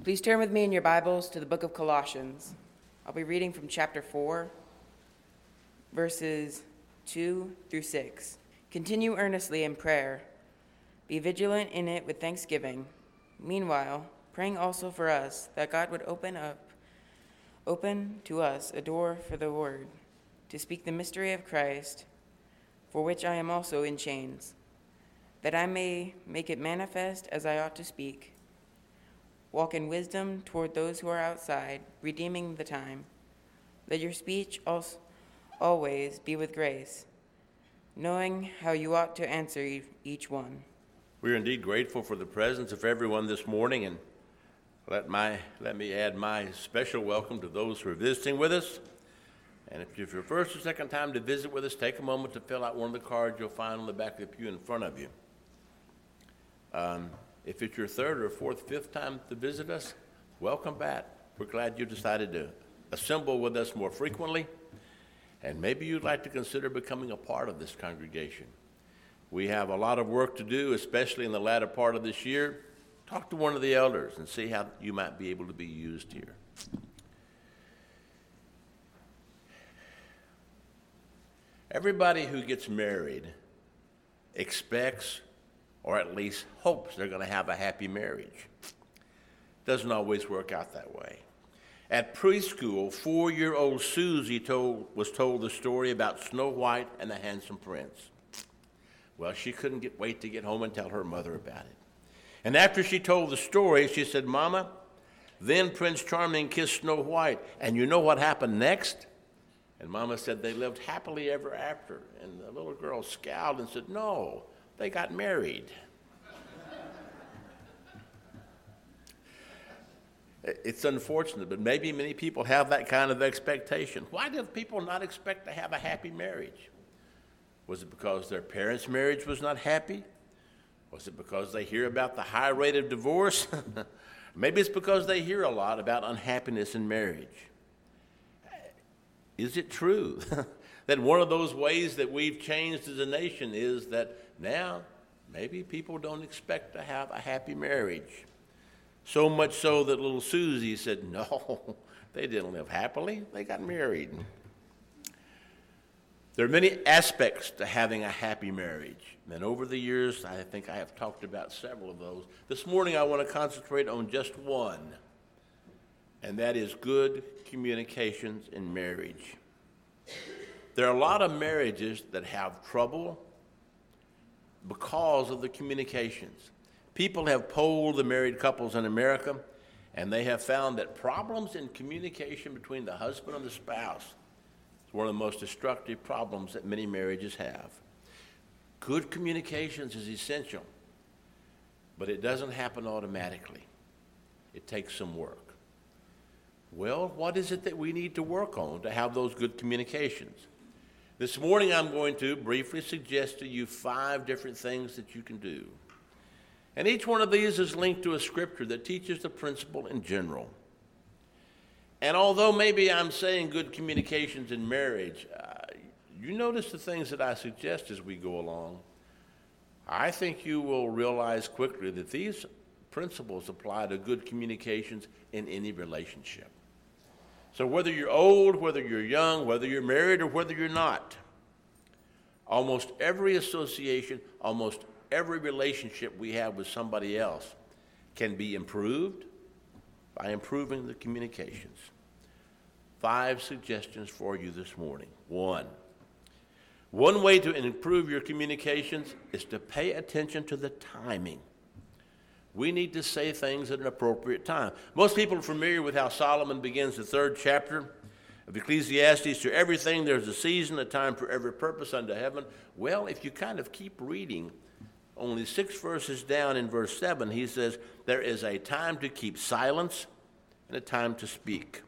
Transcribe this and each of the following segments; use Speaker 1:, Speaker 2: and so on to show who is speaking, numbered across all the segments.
Speaker 1: Please turn with me in your Bibles to the book of Colossians. I'll be reading from chapter 4, verses 2 through 6. Continue earnestly in prayer. Be vigilant in it with thanksgiving. Meanwhile, praying also for us, that God would open to us a door for the word, to speak the mystery of Christ, for which I am also in chains, that I may make it manifest as I ought to speak. Walk in wisdom toward those who are outside, redeeming the time. Let your speech also always be with grace, knowing how you ought to answer each one.
Speaker 2: We are indeed grateful for the presence of everyone this morning, and let me add my special welcome to those who are visiting with us. And if it's your first or second time to visit with us, take a moment to fill out one of the cards you'll find on the back of the pew in front of you. If it's your third or fourth, fifth time to visit us, welcome back. We're glad you decided to assemble with us more frequently, and maybe you'd like to consider becoming a part of this congregation. We have a lot of work to do, especially in the latter part of this year. Talk to one of the elders and see how you might be able to be used here. Everybody who gets married expects or at least hopes they're going to have a happy marriage. Doesn't always work out that way. At preschool, 4-year-old Susie was told the story about Snow White and the Handsome Prince. Well, she couldn't wait to get home and tell her mother about it. And after she told the story, she said, "Mama, then Prince Charming kissed Snow White, and you know what happened next?" And Mama said they lived happily ever after. And the little girl scowled and said, "No, they got married." It's unfortunate, but maybe many people have that kind of expectation. Why do people not expect to have a happy marriage? Was it because their parents' marriage was not happy? Was it because they hear about the high rate of divorce? Maybe it's because they hear a lot about unhappiness in marriage. Is it true that one of those ways that we've changed as a nation is that now maybe people don't expect to have a happy marriage? So much so that little Susie said, no, they didn't live happily. They got married. There are many aspects to having a happy marriage. And over the years, I think I have talked about several of those. This morning, I want to concentrate on just one, and that is good communications in marriage. There are a lot of marriages that have trouble because of the communications. People have polled the married couples in America, and they have found that problems in communication between the husband and the spouse is one of the most destructive problems that many marriages have. Good communications is essential, but it doesn't happen automatically. It takes some work. Well, what is it that we need to work on to have those good communications? This morning I'm going to briefly suggest to you 5 different things that you can do. And each one of these is linked to a scripture that teaches the principle in general. And although maybe I'm saying good communications in marriage, you notice the things that I suggest as we go along. I think you will realize quickly that these principles apply to good communications in any relationship. So whether you're old, whether you're young, whether you're married, or whether you're not, almost every association, almost every relationship we have with somebody else can be improved by improving the communications. 5 suggestions for you this morning. One way to improve your communications is to pay attention to the timing. We need to say things at an appropriate time. Most people are familiar with how Solomon begins the 3rd chapter of Ecclesiastes. To everything there's a season, a time for every purpose under heaven. Well, if you kind of keep reading, only 6 verses down in verse 7, he says, there is a time to keep silence and a time to speak.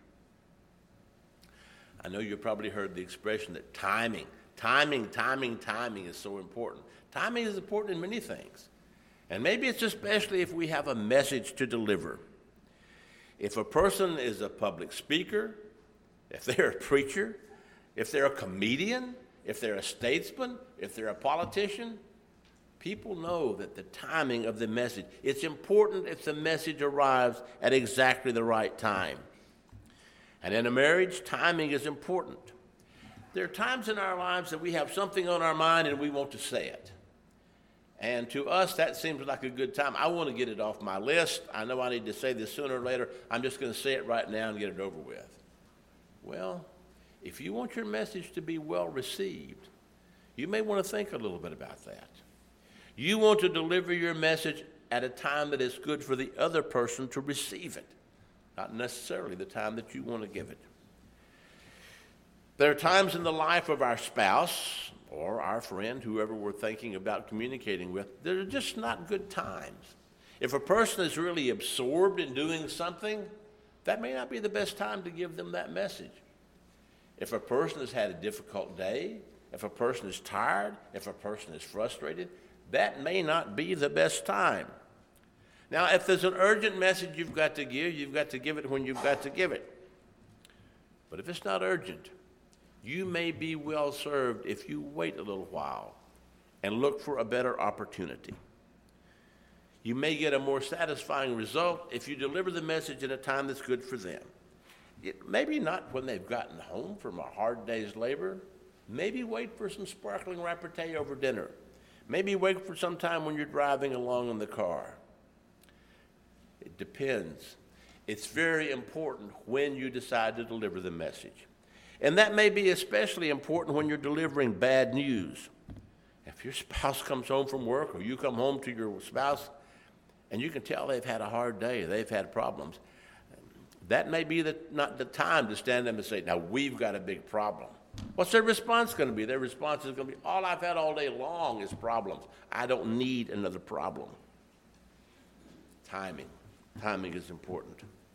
Speaker 2: I know you've probably heard the expression that timing is so important. Timing is important in many things. And maybe it's especially if we have a message to deliver. If a person is a public speaker, if they're a preacher, if they're a comedian, if they're a statesman, if they're a politician, People know that the timing of the message, it's important if the message arrives at exactly the right time. And in a marriage, timing is important. There are times in our lives that we have something on our mind and we want to say it. And to us, that seems like a good time. I want to get it off my list. I know I need to say this sooner or later. I'm just going to say it right now and get it over with. Well, if you want your message to be well received, you may want to think a little bit about that. You want to deliver your message at a time that is good for the other person to receive it, not necessarily the time that you want to give it. There are times in the life of our spouse or our friend, whoever we're thinking about communicating with, that are just not good times. If a person is really absorbed in doing something, that may not be the best time to give them that message. If a person has had a difficult day, if a person is tired, if a person is frustrated, that may not be the best time. Now, if there's an urgent message you've got to give it when you've got to give it. But if it's not urgent, you may be well served if you wait a little while and look for a better opportunity. You may get a more satisfying result if you deliver the message in a time that's good for them. Maybe not when they've gotten home from a hard day's labor. Maybe wait for some sparkling repartee over dinner. Maybe wait for some time when you're driving along in the car. It depends. It's very important when you decide to deliver the message. And that may be especially important when you're delivering bad news. If your spouse comes home from work or you come home to your spouse and you can tell they've had a hard day, they've had problems, that may be not the time to stand up and say, now we've got a big problem. What's their response going to be? Their response is going to be, all I've had all day long is problems. I don't need another problem. Timing. Timing is important.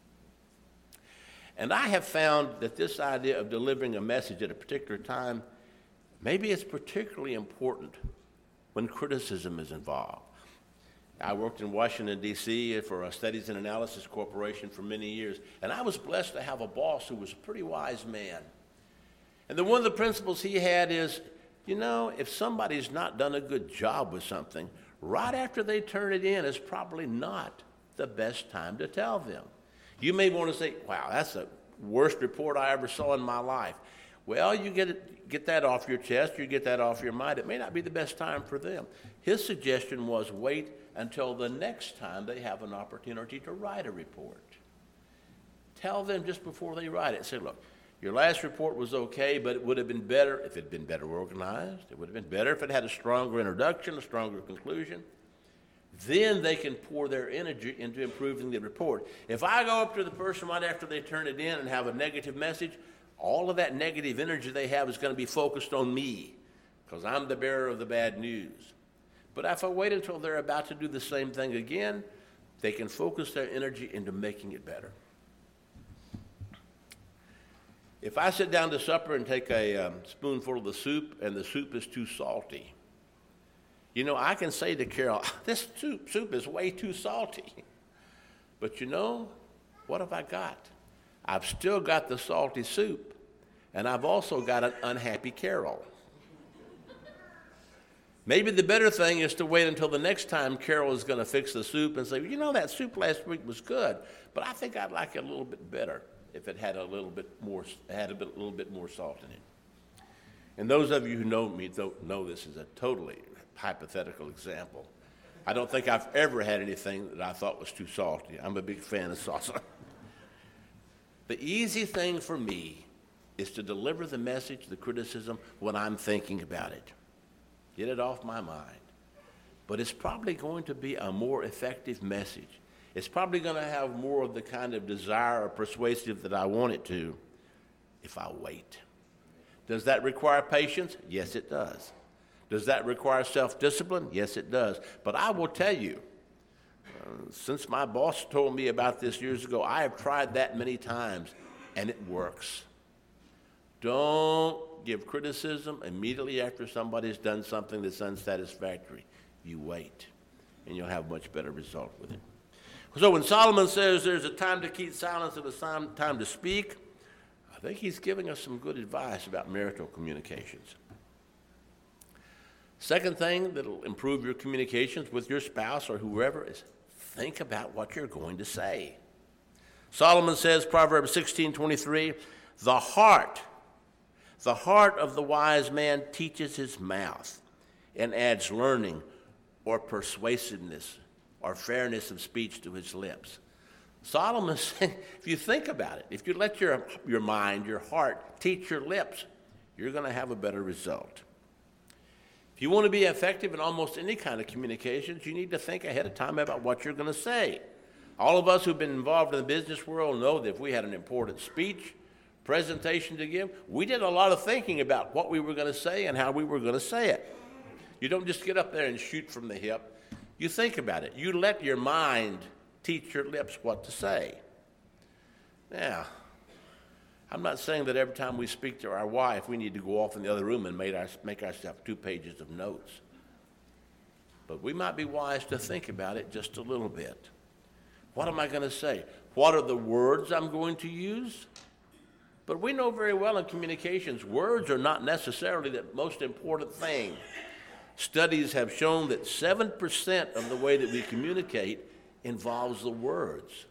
Speaker 2: And I have found that this idea of delivering a message at a particular time, maybe it's particularly important when criticism is involved. I worked in Washington, D.C. for a Studies and Analysis Corporation for many years, and I was blessed to have a boss who was a pretty wise man. And one of the principles he had is, if somebody's not done a good job with something, right after they turn it in is probably not the best time to tell them. You may want to say, wow, that's the worst report I ever saw in my life. Well, you get that off your chest, you get that off your mind. It may not be the best time for them. His suggestion was wait until the next time they have an opportunity to write a report. Tell them just before they write it. Say, look, your last report was okay, but it would have been better if it had been better organized. It would have been better if it had a stronger introduction, a stronger conclusion. Then they can pour their energy into improving the report. If I go up to the person right after they turn it in and have a negative message, all of that negative energy they have is going to be focused on me because I'm the bearer of the bad news. But if I wait until they're about to do the same thing again, they can focus their energy into making it better. If I sit down to supper and take a spoonful of the soup and the soup is too salty, I can say to Carol, this soup is way too salty. But what have I got? I've still got the salty soup, and I've also got an unhappy Carol. Maybe the better thing is to wait until the next time Carol is going to fix the soup and say, that soup last week was good, but I think I'd like it a little bit better if it had a little bit more salt in it. And those of you who know me know this is a totally hypothetical example. I don't think I've ever had anything that I thought was too salty. I'm a big fan of salsa. The easy thing for me is to deliver the message, the criticism, when I'm thinking about it. Get it off my mind. But it's probably going to be a more effective message. It's probably going to have more of the kind of desire or persuasive that I want it to if I wait. Does that require patience? Yes, it does. Does that require self-discipline? Yes, it does. But I will tell you, since my boss told me about this years ago, I have tried that many times, and it works. Don't give criticism immediately after somebody's done something that's unsatisfactory. You wait, and you'll have a much better result with it. So when Solomon says there's a time to keep silence and a time to speak, I think he's giving us some good advice about marital communications. Second thing that'll improve your communications with your spouse or whoever is think about what you're going to say. Solomon says, Proverbs 16:23, the heart of the wise man teaches his mouth and adds learning or persuasiveness or fairness of speech to his lips. Solomon saying, if you think about it, if you let your mind, your heart, teach your lips, you're going to have a better result. If you want to be effective in almost any kind of communications, you need to think ahead of time about what you're going to say. All of us who've been involved in the business world know that if we had an important speech, presentation to give, we did a lot of thinking about what we were going to say and how we were going to say it. You don't just get up there and shoot from the hip. You think about it. You let your mind teach your lips what to say. Now, I'm not saying that every time we speak to our wife, we need to go off in the other room and make ourselves 2 pages of notes. But we might be wise to think about it just a little bit. What am I going to say? What are the words I'm going to use? But we know very well in communications, words are not necessarily the most important thing. Studies have shown that 7% of the way that we communicate involves the words.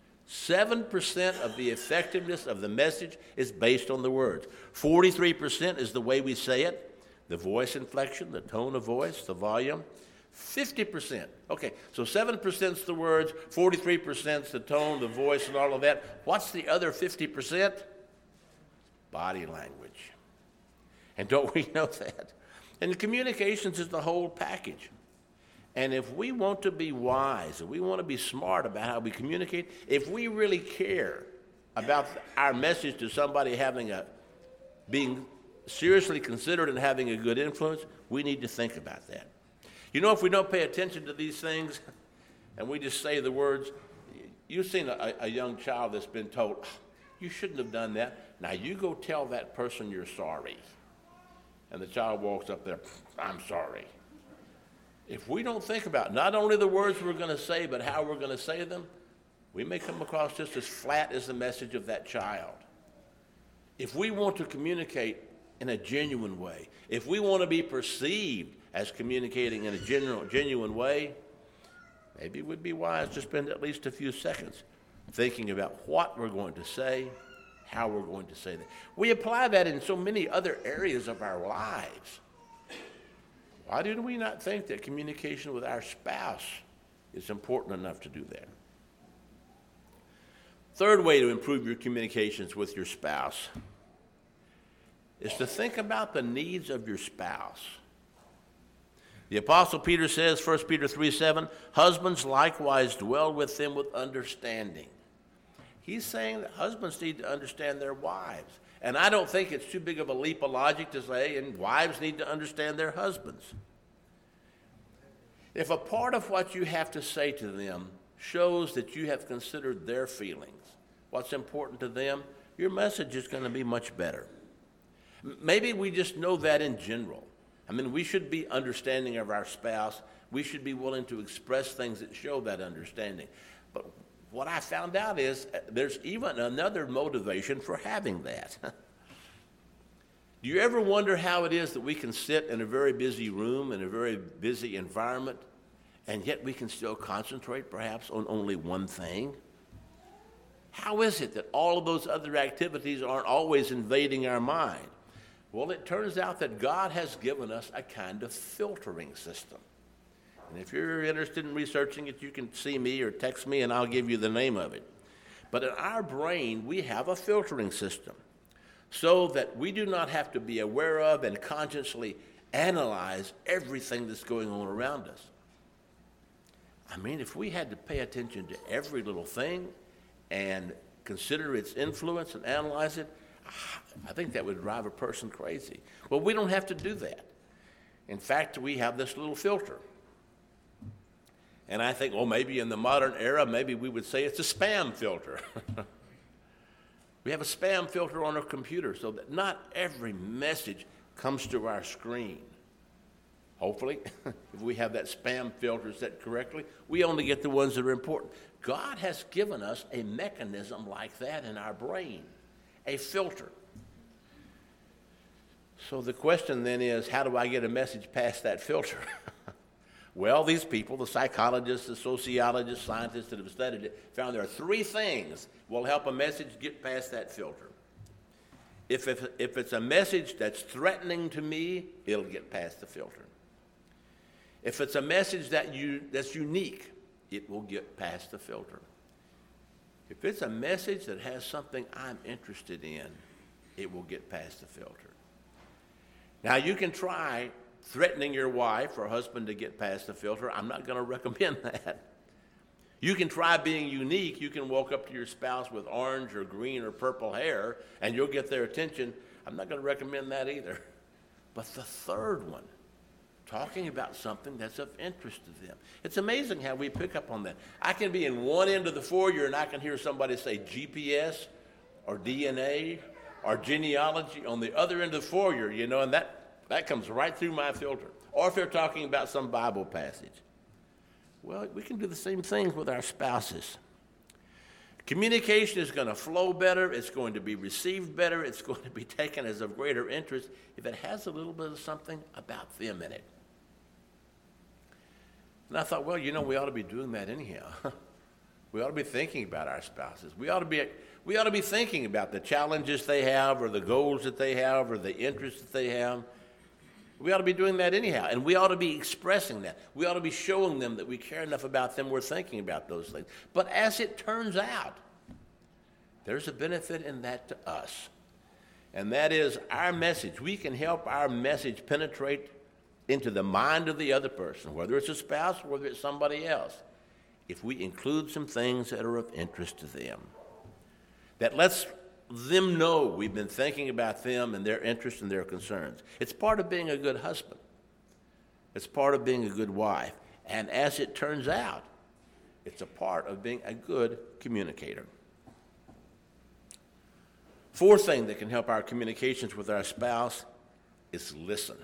Speaker 2: 7% of the effectiveness of the message is based on the words. 43% is the way we say it, the voice inflection, the tone of voice, the volume. 50%. Okay, so 7% is the words, 43% is the tone, the voice, and all of that. What's the other 50%? Body language. And don't we know that? And communications is the whole package. And if we want to be wise, if we want to be smart about how we communicate, if we really care about our message to somebody being seriously considered and having a good influence, we need to think about that. You know, if we don't pay attention to these things and we just say the words, you've seen a young child that's been told, you shouldn't have done that. Now you go tell that person you're sorry. And the child walks up there, I'm sorry. If we don't think about not only the words we're going to say, but how we're going to say them, we may come across just as flat as the message of that child. If we want to communicate in a genuine way, if we want to be perceived as communicating in a genuine way, maybe it would be wise to spend at least a few seconds thinking about what we're going to say, how we're going to say that. We apply that in so many other areas of our lives. Why do we not think that communication with our spouse is important enough to do that? Third way to improve your communications with your spouse is to think about the needs of your spouse. The Apostle Peter says, 1 Peter 3:7, husbands likewise dwell with them with understanding. He's saying that husbands need to understand their wives. And I don't think it's too big of a leap of logic to say, and wives need to understand their husbands. If a part of what you have to say to them shows that you have considered their feelings, what's important to them, your message is going to be much better. Maybe we just know that in general. I mean, we should be understanding of our spouse. We should be willing to express things that show that understanding. But what I found out is there's even another motivation for having that. Do you ever wonder how it is that we can sit in a very busy room, in a very busy environment, and yet we can still concentrate perhaps on only one thing? How is it that all of those other activities aren't always invading our mind? Well, it turns out that God has given us a kind of filtering system. And if you're interested in researching it, you can see me or text me and I'll give you the name of it. But in our brain, we have a filtering system so that we do not have to be aware of and consciously analyze everything that's going on around us. I mean, if we had to pay attention to every little thing and consider its influence and analyze it, I think that would drive a person crazy. Well, we don't have to do that. In fact, we have this little filter. And I think, well, maybe in the modern era, maybe we would say it's a spam filter. We have a spam filter on our computer so that not every message comes to our screen. Hopefully, if we have that spam filter set correctly, we only get the ones that are important. God has given us a mechanism like that in our brain, a filter. So the question then is, how do I get a message past that filter? Well, these people, the psychologists, the sociologists, scientists that have studied it, found there are three things will help a message get past that filter. If it's a message that's threatening to me, it'll get past the filter. If it's a message that's unique, it will get past the filter. If it's a message that has something I'm interested in, it will get past the filter. Now, you can try threatening your wife or husband to get past the filter. I'm not going to recommend that. You can try being unique. You can walk up to your spouse with orange or green or purple hair, and you'll get their attention. I'm not going to recommend that either. But the third one, talking about something that's of interest to them. It's amazing how we pick up on that. I can be in one end of the foyer, and I can hear somebody say GPS or DNA or genealogy on the other end of the foyer, and that comes right through my filter. Or if they're talking about some Bible passage. Well, we can do the same things with our spouses. Communication is going to flow better. It's going to be received better. It's going to be taken as of greater interest if it has a little bit of something about them in it. And I thought, well, we ought to be doing that anyhow. We ought to be thinking about our spouses. We ought to be thinking about the challenges they have or the goals that they have or the interests that they have. We ought to be doing that anyhow, and we ought to be expressing that. We ought to be showing them that we care enough about them we're thinking about those things. But as it turns out, there's a benefit in that to us, and that is our message. We can help our message penetrate into the mind of the other person, whether it's a spouse or whether it's somebody else, if we include some things that are of interest to them. That lets them know we've been thinking about them and their interests and their concerns. It's part of being a good husband. It's part of being a good wife. And as it turns out, it's a part of being a good communicator. Fourth thing that can help our communications with our spouse is listen.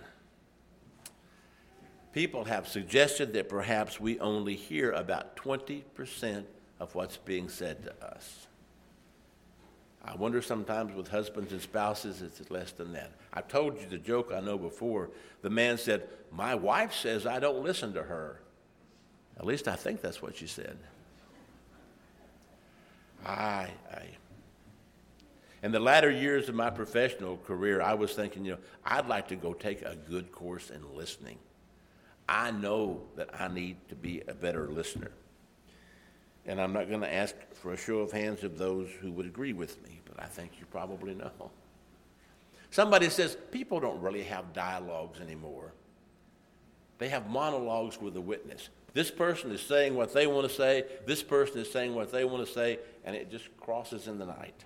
Speaker 2: People have suggested that perhaps we only hear about 20% of what's being said to us. I wonder sometimes with husbands and spouses, it's less than that. I told you the joke I know before. The man said, "My wife says I don't listen to her." At least I think that's what she said. In the latter years of my professional career, I was thinking, I'd like to go take a good course in listening. I know that I need to be a better listener. And I'm not going to ask for a show of hands of those who would agree with me, but I think you probably know. Somebody says, people don't really have dialogues anymore. They have monologues with a witness. This person is saying what they want to say, this person is saying what they want to say, and it just crosses in the night.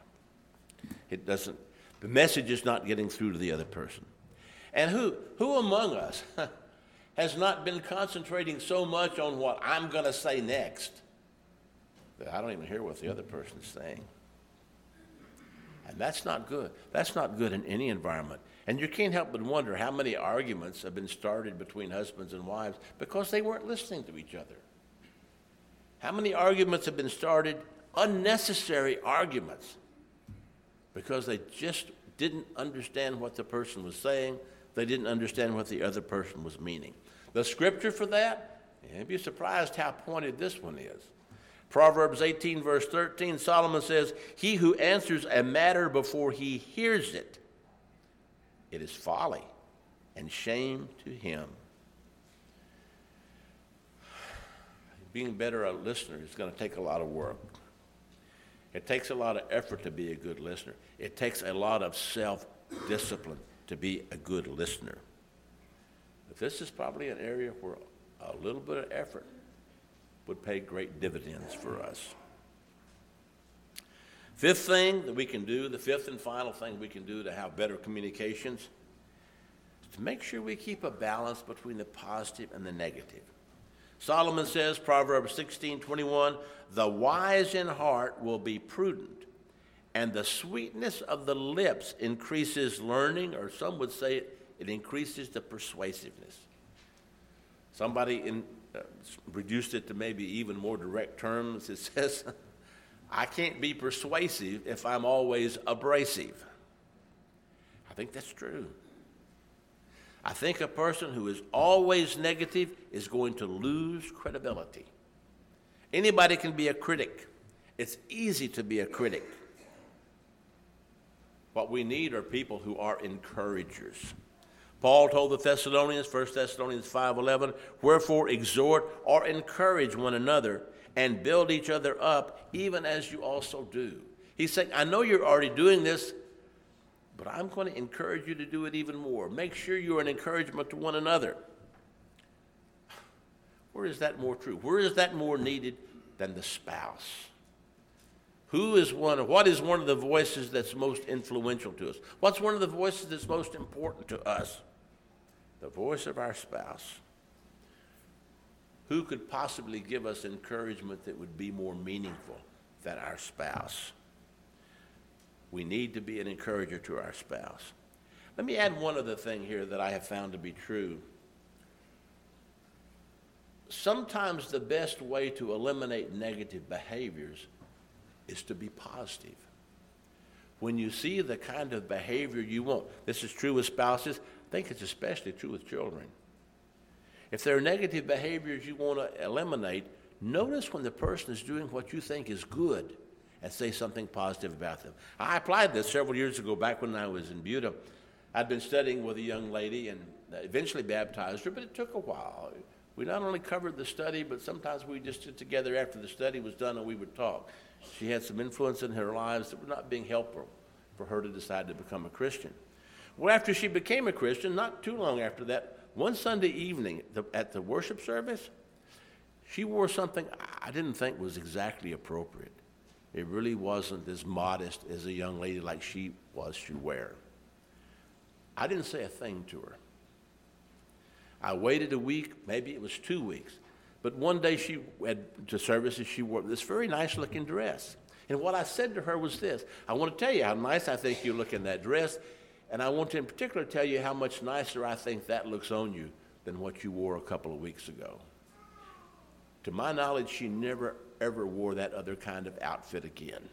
Speaker 2: The message is not getting through to the other person. And who among us has not been concentrating so much on what I'm going to say next that I don't even hear what the other person's saying? And that's not good. That's not good in any environment. And you can't help but wonder how many arguments have been started between husbands and wives because they weren't listening to each other. How many arguments have been started, unnecessary arguments, because they just didn't understand what the person was saying. They didn't understand what the other person was meaning. The scripture for that, you'd be surprised how pointed this one is. Proverbs 18, verse 13, Solomon says, "He who answers a matter before he hears it, it is folly and shame to him." Being better a listener is going to take a lot of work. It takes a lot of effort to be a good listener. It takes a lot of self-discipline to be a good listener. But this is probably an area where a little bit of effort would pay great dividends for us. Fifth thing that we can do, the fifth and final thing we can do to have better communications, is to make sure we keep a balance between the positive and the negative. Solomon says, Proverbs 16:21, "The wise in heart will be prudent, and the sweetness of the lips increases learning," or some would say it increases the persuasiveness. Somebody reduced it to maybe even more direct terms. It says, I can't be persuasive if I'm always abrasive. I think that's true. I think a person who is always negative is going to lose credibility. Anybody can be a critic. It's easy to be a critic. What we need are people who are encouragers. Paul told the Thessalonians, 1 Thessalonians 5:11, wherefore exhort or encourage one another and build each other up, even as you also do. He's saying, I know you're already doing this, but I'm going to encourage you to do it even more. Make sure you're an encouragement to one another. Where is that more true? Where is that more needed than the spouse? What is one of the voices that's most influential to us? What's one of the voices that's most important to us? The voice of our spouse. Who could possibly give us encouragement that would be more meaningful than our spouse? We need to be an encourager to our spouse. Let me add one other thing here that I have found to be true. Sometimes the best way to eliminate negative behaviors is to be positive. When you see the kind of behavior you want, this is true with spouses, I think it's especially true with children. If there are negative behaviors you want to eliminate, notice when the person is doing what you think is good and say something positive about them. I applied this several years ago back when I was in Buda. I'd been studying with a young lady and eventually baptized her, but it took a while. We not only covered the study, but sometimes we just sit together after the study was done and we would talk. She had some influence in her lives that were not being helpful for her to decide to become a Christian. Well, after she became a Christian, not too long after that, one Sunday evening at the worship service, she wore something I didn't think was exactly appropriate. It really wasn't as modest as a young lady like she was to wear. I didn't say a thing to her. I waited a week, maybe it was 2 weeks. But one day she had to services, she wore this very nice looking dress. And what I said to her was this: I want to tell you how nice I think you look in that dress, and I want to in particular tell you how much nicer I think that looks on you than what you wore a couple of weeks ago. To my knowledge, she never ever wore that other kind of outfit again.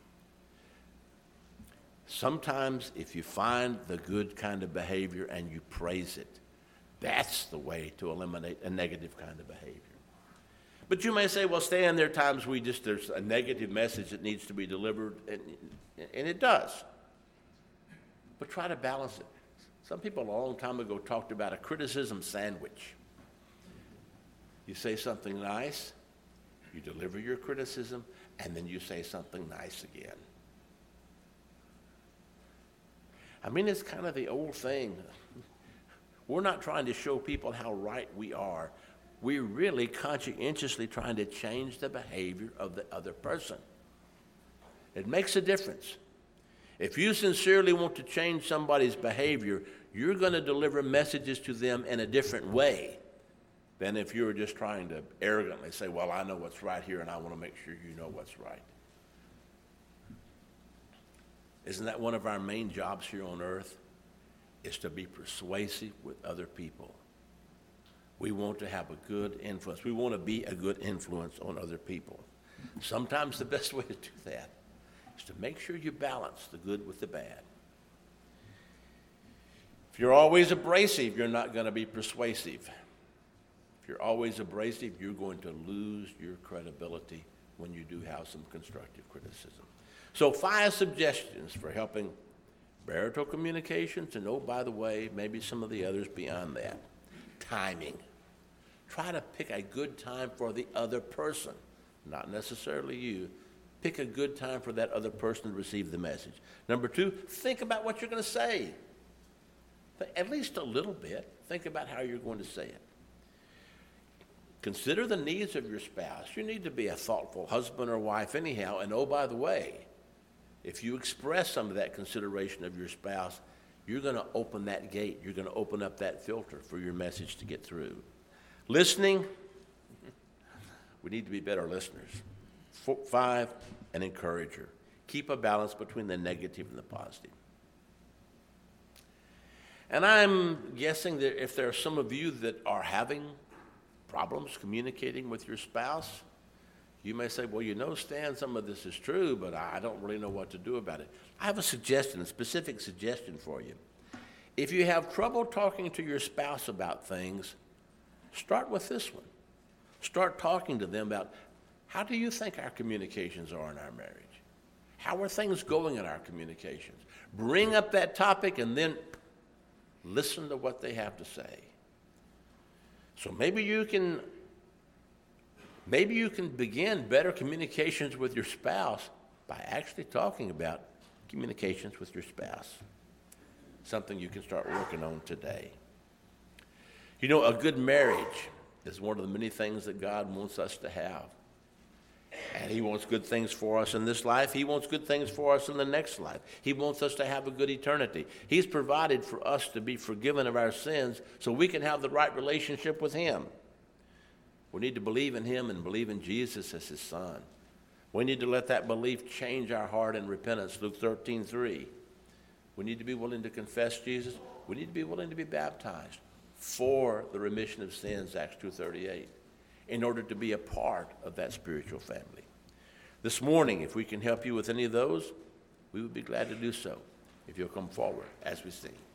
Speaker 2: Sometimes if you find the good kind of behavior and you praise it, that's the way to eliminate a negative kind of behavior. But you may say, well, Stan, there are times there's a negative message that needs to be delivered, and it does. But try to balance it. Some people a long time ago talked about a criticism sandwich. You say something nice, you deliver your criticism, and then you say something nice again. I mean, it's kind of the old thing. We're not trying to show people how right we are. We're really conscientiously trying to change the behavior of the other person. It makes a difference. If you sincerely want to change somebody's behavior, you're going to deliver messages to them in a different way than if you were just trying to arrogantly say, well, I know what's right here and I want to make sure you know what's right. Isn't that one of our main jobs here on earth? Is to be persuasive with other people. We want to have a good influence. We want to be a good influence on other people. Sometimes the best way to do that is to make sure you balance the good with the bad. If you're always abrasive, you're not going to be persuasive. If you're always abrasive, you're going to lose your credibility when you do have some constructive criticism. So 5 suggestions for helping marital communications, and oh, by the way, maybe some of the others beyond that. Timing. Try to pick a good time for the other person, not necessarily you. Pick a good time for that other person to receive the message. Number 2, think about what you're going to say. At least a little bit. Think about how you're going to say it. Consider the needs of your spouse. You need to be a thoughtful husband or wife anyhow, and oh, by the way, if you express some of that consideration of your spouse, you're going to open that gate. You're going to open up that filter for your message to get through. Listening, we need to be better listeners. 5, an encourager. Keep a balance between the negative and the positive. And I'm guessing that if there are some of you that are having problems communicating with your spouse, you may say, well, you know, Stan, some of this is true, but I don't really know what to do about it. I have a suggestion, a specific suggestion for you. If you have trouble talking to your spouse about things, start with this one. Start talking to them about, how do you think our communications are in our marriage? How are things going in our communications? Bring up that topic and then listen to what they have to say. So maybe you can begin better communications with your spouse by actually talking about communications with your spouse. Something you can start working on today. You know, a good marriage is one of the many things that God wants us to have. And he wants good things for us in this life. He wants good things for us in the next life. He wants us to have a good eternity. He's provided for us to be forgiven of our sins so we can have the right relationship with him. We need to believe in him and believe in Jesus as his son. We need to let that belief change our heart in repentance, Luke 13:3. We need to be willing to confess Jesus. We need to be willing to be baptized for the remission of sins, Acts 2:38, in order to be a part of that spiritual family. This morning, if we can help you with any of those, we would be glad to do so if you'll come forward as we sing.